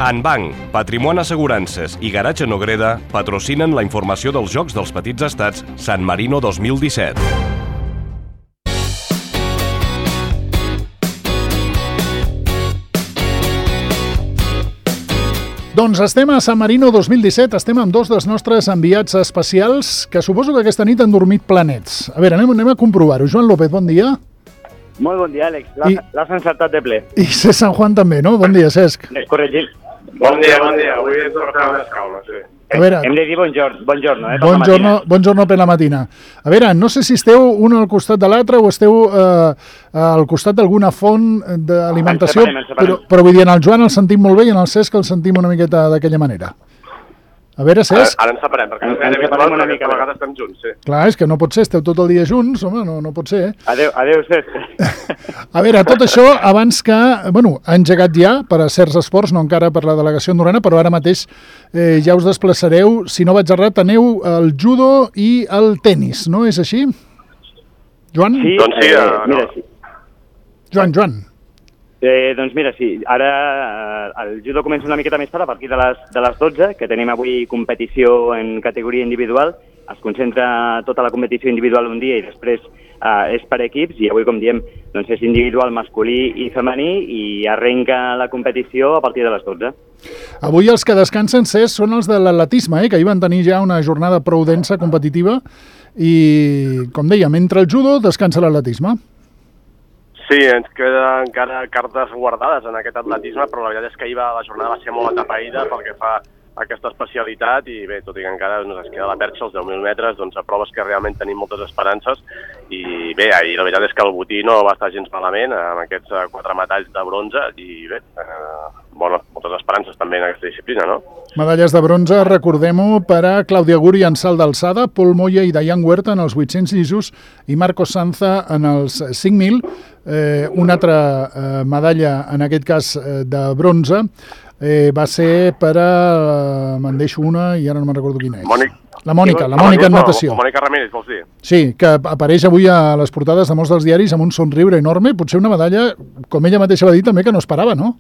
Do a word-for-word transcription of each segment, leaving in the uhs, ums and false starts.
Anbanc, Patrimoni Assegurances i Garatge Nogreda patrocinen la informació dels Jocs dels Petits Estats San Marino dos mil disset. Doncs estem a San Marino dos mil disset, estem amb dos dels nostres enviats especials que suposo que aquesta nit han dormit planets. A veure, anem, anem a comprovar-ho. Joan López, bon dia. Molt bon dia, Àlex. L'has I... encertat de ple. I Cesc San Juan també, no? Bon dia, Cesc. Corregim. Bon dia, bon dia. Avui ens tornem més calma, sí. A veure, hem de dir bongiorno, bongiorno, eh? Bongiorno, bongiorno per la matina. A veure, no sé si esteu un al costat de l'altre o esteu eh, al costat d'alguna font d'alimentació, però, però vull dir, en el Joan el sentim molt bé i en el Cesc el sentim una miqueta d'aquella manera. A veure, Cesc... Ara, ara ens separem, perquè ens, ens separem una mica, a vegades estem junts, sí. Clar, és que no pot ser, esteu tot el dia junts, home, no, no pot ser, eh? Adéu, adéu, Cesc. A veure, tot això abans que... Bueno, ha engegat ja per a certs esports, no encara per la delegació andorrana, però ara mateix eh, ja us desplaçareu, si no vaig errat, aneu al judo i al tennis, no és així? Joan? Sí, doncs sí, eh, no. mira, sí. Joan, Joan. Eh, doncs mira, sí, ara eh, el judo comença una miqueta més tard, a partir de les, de les dotze, que tenim avui competició en categoria individual. Es concentra tota la competició individual un dia i després eh, és per equips, i avui, com diem, doncs és individual masculí i femení, i arrenca la competició a partir de les dotze. Avui els que descansen, Cesc, són els de l'atletisme, eh, que ahir van tenir ja una jornada prou densa competitiva, i, com dèiem, entre el judo descansa l'atletisme. Sí, ens queden encara cartes guardades en aquest atletisme, però la veritat és que ahir la jornada va ser molt atapeïda pel que fa a aquesta especialitat, i bé, tot i que encara ens queda la perxa, els deu mil metres, doncs a proves que realment tenim moltes esperances, i bé, ahir la veritat és que el botí no va estar gens malament, amb aquests quatre metalls de bronze, i bé, eh, bueno, moltes esperances també en aquesta disciplina, no? Medalles de bronze, recordem-ho, per a Clàudia Guri en salt d'alçada, Pol Moya i Dayan Huerta en els vuit-cents llisos i Marcos Sanza en els cinc mil. Eh, una altra eh, medalla, en aquest cas eh, de bronze, eh, va ser per a... Eh, me'n deixo una i ara no me'n recordo quina és. Mònica. La Mònica, la Mònica en natació. Mònica Ramírez, vols dir? Sí, que apareix avui a les portades de molts dels diaris amb un somriure enorme, potser una medalla, com ella mateixa va dir, també que no esperava, no?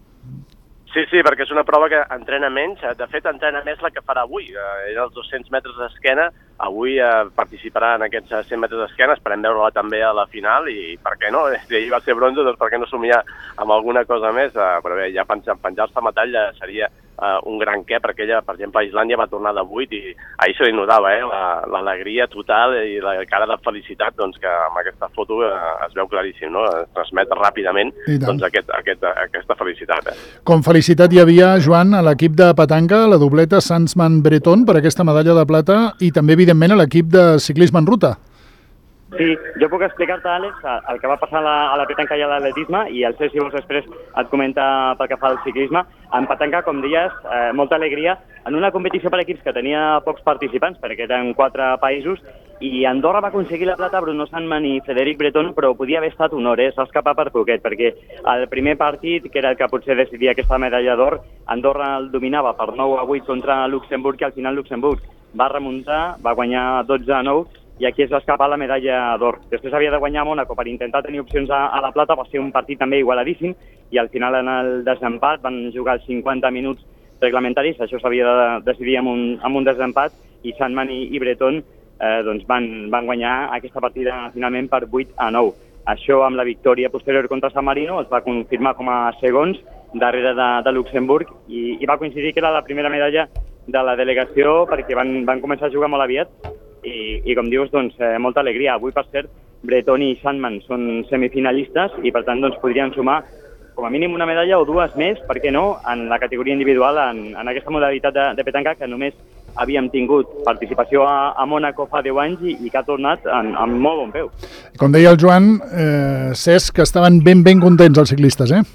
Sí, sí, perquè és una prova que entrena menys. De fet, entrena més la que farà avui. Eh, era els dos-cents metres d'esquena. Avui eh, participarà en aquests cent metres d'esquena. Esperem veure-la també a la final i, per què no? Si ahir va ser bronze, doncs per què no somiar amb alguna cosa més? Eh, però bé, ja penjar-se metall seria eh, un gran què, perquè ella, per exemple, a Islàndia va tornar de vuit i ahir se li notava eh, l'alegria total i la cara de felicitat, doncs que amb aquesta foto eh, es veu claríssim, no? Es transmet ràpidament doncs, aquest, aquest, aquesta felicitat. Eh. Com felicitat hi havia, Joan, a l'equip de petanca, la dobleta Sanzman-Breton per aquesta medalla de plata i també, evidentment, a l'equip de ciclisme en ruta. Sí, jo puc explicar-te, Àlex, el que va passar a la, a la petanca i a l'atletisme, i el Cesc, si vols, després et comenta pel que fa al ciclisme. En petanca, com deies, eh, molta alegria, en una competició per equips que tenia pocs participants, perquè eren quatre països, i Andorra va aconseguir la plata, Bruno Sanzman i Frederic Breton, però podia haver estat honor, eh? S'ha escapat per poquet, perquè el primer partit, que era el que potser decidia aquesta medalla d'or, Andorra el dominava per nou a vuit contra Luxemburg, i al final Luxemburg va remuntar, va guanyar dotze a nou, i aquí es va escapar la medalla d'or. Després havia de guanyar Mònaco per intentar tenir opcions a, a la plata, va ser un partit també igualadíssim, i al final en el desempat van jugar els cinquanta minuts reglamentaris, això s'havia de decidir amb un, amb un desempat, i Sanzman i, i Breton eh, doncs van, van guanyar aquesta partida finalment per vuit a nou. Això amb la victòria posterior contra San Marino es va confirmar com a segons darrere de, de Luxemburg, i, i va coincidir que era la primera medalla de la delegació perquè van, van començar a jugar molt aviat. I, i com dius, doncs, eh, molta alegria. Avui, per cert, Breton i Sanzman són semifinalistes i, per tant, doncs, podrien sumar com a mínim una medalla o dues més, per què no, en la categoria individual, en, en aquesta modalitat de, de petanca que només havíem tingut participació a, a Mònaco fa deu anys i, i que ha tornat en, en molt bon peu. Com deia el Joan, eh, Cesc, que estaven ben, ben contents els ciclistes, eh?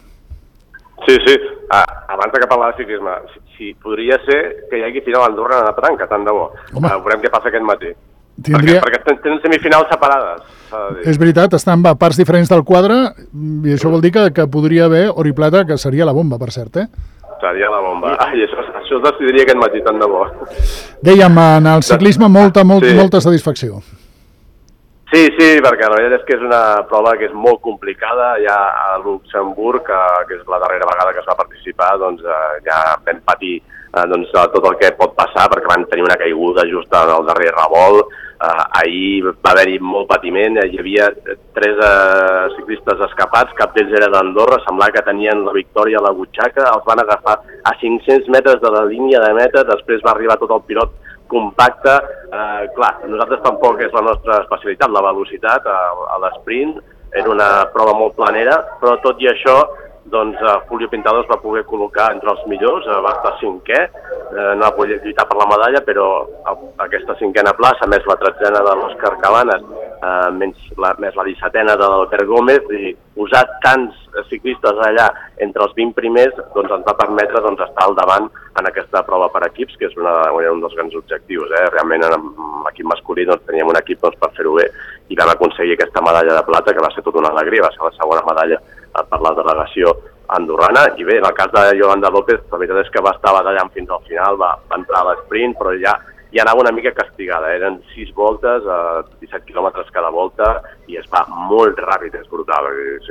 Sí, sí. Ah, abans de que parlar de ciclisme, si, si podria ser que hi hagi final a Andorra en la petanca, tant de bo. Ah, veurem què passa aquest matí. Tindria... Perquè, perquè tenen semifinals separades. És veritat, estan a parts diferents del quadre, i això vol dir que, que podria haver or i plata, que seria la bomba, per cert, eh? Seria la bomba. Ai, això, això es decidiria aquest matí, tant de bo. Dèiem, en el ciclisme molta, molt, sí. molta satisfacció. Sí, sí, perquè la veritat és que és una prova que és molt complicada. Ja a Luxemburg, que és la darrera vegada que es va participar, doncs ja vam patir doncs, tot el que pot passar, perquè van tenir una caiguda just en el darrer revolt. Uh, ahir va haver-hi molt patiment, hi havia tres uh, ciclistes escapats, cap d'ells era d'Andorra, semblava que tenien la victòria a la butxaca, els van agafar a cinc-cents metres de la línia de meta, després va arribar tot el pilot compacte. Uh, clar, nosaltres tampoc és la nostra especialitat, la velocitat a, a l'esprint, era una prova molt planera, però tot i això, doncs uh, Julio Pintado es va poder col·locar entre els millors, uh, va estar cinquè, uh, no va poder lluitar per la medalla, però uh, aquesta cinquena plaça, més la tretzena de l'Òscar Cabanes, uh, més, la, més la dissetena de l'Albert Gómez, i posar tants ciclistes allà entre els vint primers, doncs ens va permetre doncs, estar al davant en aquesta prova per equips, que és una, un dels grans objectius. Eh? Realment en l'equip masculí doncs, teníem un equip doncs, per fer-ho bé i vam aconseguir aquesta medalla de plata, que va ser tota una alegria, va ser la segona medalla per la delegació andorrana. I bé, en el cas de Yolanda López, la veritat és que va estar batallant fins al final, va, va entrar a l'esprint, però ja, ja anava una mica castigada. Eren sis voltes, a disset quilòmetres cada volta, i es va molt ràpid, és brutal.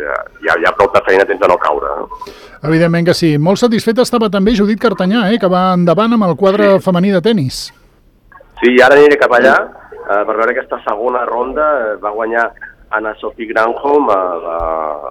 Ja, ja prou de feina tens de no caure. No? Evidentment que sí. Molt satisfeta estava també Judit Cartanyà, eh, que va endavant amb el quadre sí. femení de tennis. Sí, ara aniré cap allà eh, per veure aquesta segona ronda. Va guanyar Anna Sophie Granholm, la,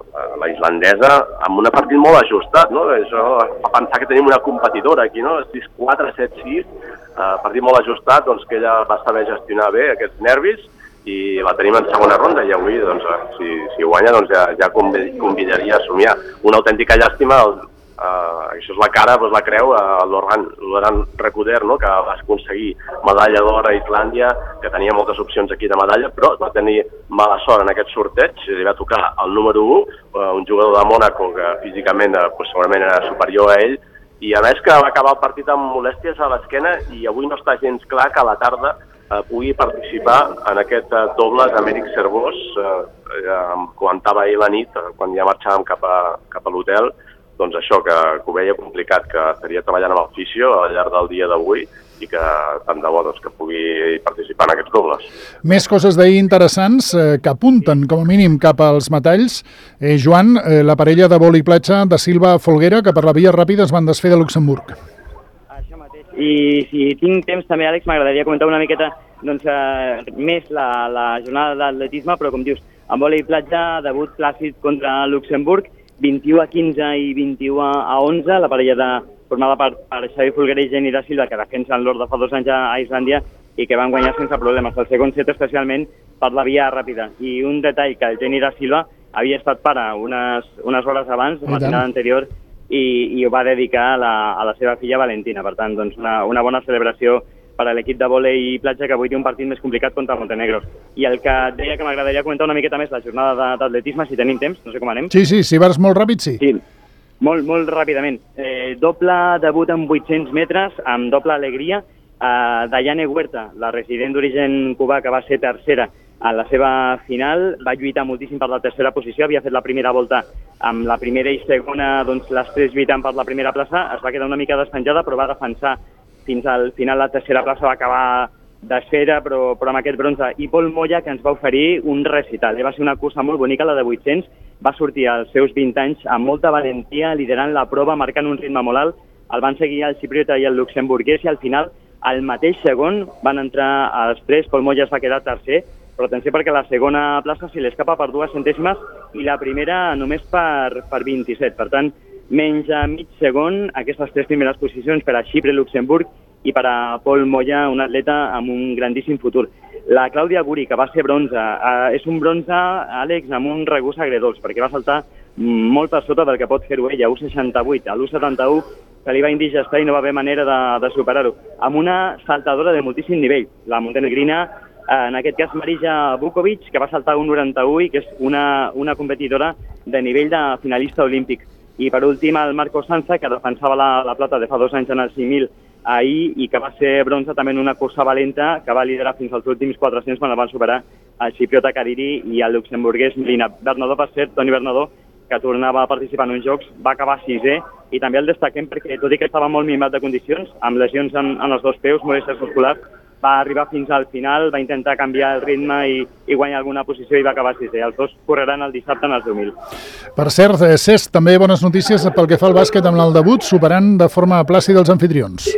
la islandesa, amb un partit molt ajustat, no? Això fa pensar que tenim una competidora aquí, no? sis quatre, set sis, uh, partit molt ajustat, doncs que ella va saber gestionar bé aquests nervis i la tenim en segona ronda i avui, doncs, si, si guanya, doncs ja, ja convidaria a somiar. Una autèntica llàstima, el, uh, això és la cara, doncs la creu, uh, l'Oran Recuder, no? Que va aconseguir medalla d'or a Islàndia, que tenia moltes opcions aquí de medalla, però va tenir mala sort en aquest sorteig, li va tocar el número u, uh, un jugador de Mònaco que físicament uh, pues, segurament era superior a ell, i a més que va acabar el partit amb molèsties a l'esquena i avui no està gens clar que a la tarda uh, pugui participar en aquest uh, doble d'Amèric Servós. Uh, uh, em comentava ahir la nit, uh, quan ja marxàvem cap a, cap a l'hotel, doncs això, que, que ho veia complicat, que estaria treballant amb el fisio al llarg del dia d'avui i que tant de bo doncs, que pugui participar en aquests dobles. Més coses d'ahir interessants eh, que apunten, com a mínim, cap als metalls. Eh, Joan, eh, la parella de vol i platja de Silva Folguera, que per la via ràpida es van desfer de Luxemburg. Això mateix. I si tinc temps també, Àlex, m'agradaria comentar una miqueta doncs, eh, més la, la jornada d'atletisme, però com dius, en vol i platja, debut clàssic contra Luxemburg, vint-i-u a quinze i vint-i-u a onze, la parella de, formada per, per Xavi Folguera i Jenny da Silva, que defensen l'or de fa dos anys a Islàndia i que van guanyar sense problemes. El segon set especialment per la via ràpida. I un detall, que el Jenny da Silva havia estat pare unes, unes hores abans, la matinada anterior, i, i ho va dedicar a la, a la seva filla Valentina. Per tant, doncs una, una bona celebració per a l'equip de vòlei i platja, que avui té un partit més complicat contra Montenegro. I el que deia que m'agradaria comentar una miqueta més la jornada d'atletisme, si tenim temps, no sé com anem. Sí, sí, si vas molt ràpid, sí. Sí, molt, molt ràpidament. Eh, doble debut en vuit-cents metres, amb doble alegria. Eh, Dayane Huerta, la resident d'origen cubà, que va ser tercera en la seva final, va lluitar moltíssim per la tercera posició, havia fet la primera volta amb la primera i segona, doncs les tres lluitant per la primera plaça, es va quedar una mica despenjada, però va defensar fins al final. La tercera plaça va acabar d'esfera, però, però amb aquest bronze. I Pol Moya, que ens va oferir un recital. Va ser una cursa molt bonica, la de vuit-cents. Va sortir als seus vint anys amb molta valentia, liderant la prova, marcant un ritme molt alt. El van seguir el xipriota i el luxemburguès, i al final, al mateix segon, van entrar els tres. Pol Moya es va quedar tercer, però atenció perquè la segona plaça se l'escapa per dues centèsimes i la primera només per, per vint-i-set. Per tant, menys a mig segon, aquestes tres primeres posicions per a Xipre, Luxemburg i per a Pol Moya, un atleta amb un grandíssim futur. La Clàudia Guri, que va ser bronze, eh, és un bronze, Àlex, amb un regust agredolç, perquè va saltar molt per sota del que pot fer-ho ella, u seixanta-vuit, a l'u setanta-u se li va indigestar i no va haver manera de, de superar-ho, amb una saltadora de moltíssim nivell, la montenegrina, en aquest cas Marija Vukovic, que va saltar un noranta-u i que és una, una competidora de nivell de finalista olímpic. I per últim el Marco Sanza, que defensava la, la plata de fa dos anys en el cinc mil ahir i que va ser bronze també en una cursa valenta que va liderar fins als últims quatre-cents quan el van superar el xipriota Kadiri i el luxemburguès Milina Bernadó. Per cert, Toni Bernadó, que tornava a participar en uns jocs, va acabar sisè i també el destaquem perquè, tot i que estava molt minvat de condicions, amb lesions en, en els dos peus, molèsties musculars, va arribar fins al final, va intentar canviar el ritme i, i guanyar alguna posició i va acabar sisè. Els dos correran el dissabte en els deu mil. Per cert, Cesc, també bones notícies pel que fa al bàsquet amb el debut, superant de forma plàcida els anfitrions.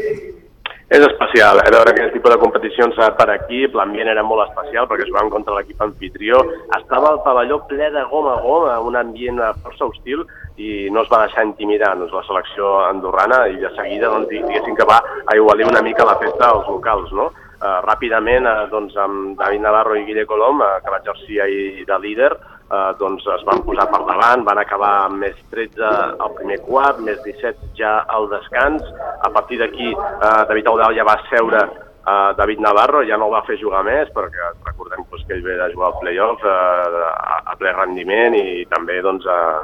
És especial, a veure aquest tipus de competicions per equip, l'ambient era molt especial perquè jugàvem contra l'equip anfitrió, estava el pavelló ple de gom a gom, un ambient força hostil i no es va deixar intimidar doncs, la selecció andorrana i de seguida doncs, diguéssim que va aigualir una mica la festa als locals, no? Uh, ràpidament, uh, doncs, amb David Navarro i Guille Colom, uh, que va exercir ahir de líder, uh, doncs es van posar per davant, van acabar amb més tretze al primer quart, més disset ja al descans. A partir d'aquí, uh, David Audal ja va seure uh, David Navarro, ja no el va fer jugar més, perquè recordem doncs, que ell ve de jugar al play-off uh, a, a ple rendiment i també doncs,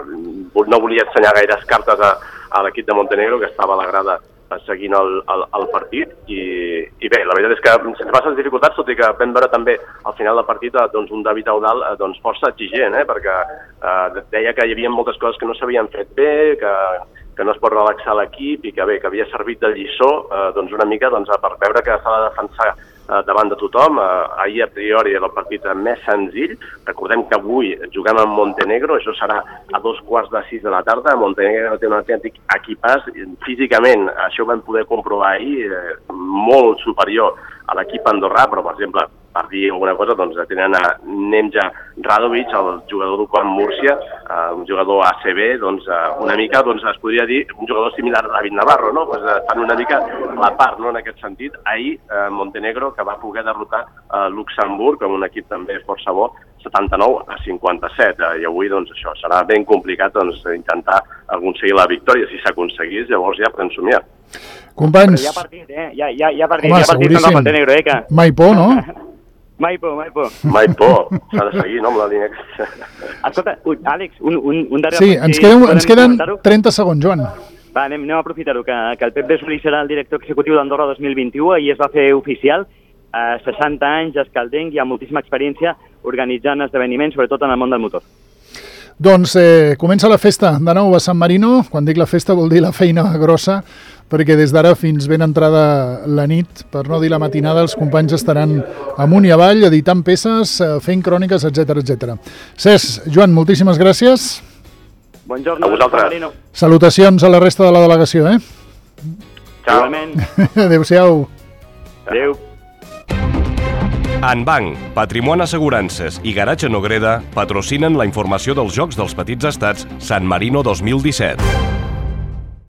uh, no volia ensenyar gaires cartes a, a l'equip de Montenegro, que estava a la grada seguint el, el, el partit i, i bé, la veritat és que sense masses dificultats, tot i que vam veure també al final del partit doncs, un David Audal doncs, força exigent, eh, perquè eh, deia que hi havia moltes coses que no s'havien fet bé, que, que no es pot relaxar l'equip i que bé, que havia servit de lliçó eh, doncs una mica doncs, per veure que s'ha de defensar eh, davant de tothom. Eh, ahir a priori era el partit més senzill. Recordem que avui juguem amb Montenegro, això serà a dos quarts de sis de la tarda. Montenegro té un autèntic equipàs. Físicament, això ho vam poder comprovar ahir, eh, molt superior a l'equip andorrà, però per exemple, per dir alguna cosa, doncs tenen a Nemja Radovic, el jugador del Quan Múrcia, eh, un jugador A C B, doncs eh, una mica, doncs es podria dir, un jugador similar a David Navarro, no? Pues, eh, fan una mica la part, no?, en aquest sentit. Ahir, eh, Montenegro, que va poder derrotar eh, Luxemburg, amb un equip també força bo, setanta-nou a cinquanta-set, eh, i avui, doncs, això, serà ben complicat, doncs, intentar aconseguir la victòria. Si s'aconseguís, llavors ja podem somiar. Companys... Però hi ha partit, eh? Hi ha, hi ha, hi ha partit, Home, hi ha partit contra el Montenegro, eh? Que... Mai por, no? Mai por, mai por. Mai por, s'ha de seguir, no, amb la línia. Escolta, ui, Àlex, un, un, un darrer... Sí, ens queden, ens queden trenta segons, Joan. Va, anem, anem a aprofitar-ho, que, que el Pep de Solís serà el director executiu d'Andorra dos mil vint-i-u, i es va fer oficial, eh, seixanta anys, escaldenc i amb moltíssima experiència organitzant esdeveniments, sobretot en el món del motor. Doncs eh, comença la festa de nou a San Marino. Quan dic la festa vol dir la feina grossa, perquè des d'ara fins ben entrada la nit, per no dir la matinada, els companys estaran amunt i avall, editant peces, fent cròniques, etcètera, etcètera. Cesc, Joan, moltíssimes gràcies. Bon jorn a vosaltres. Salutacions a la resta de la delegació, eh? Ciao. Igualment. Adéu-siau. Adéu. Anbanc, Patrimoni Assegurances i Garatge Nogreda patrocinen la informació dels Jocs dels Petits Estats San Marino dos mil disset.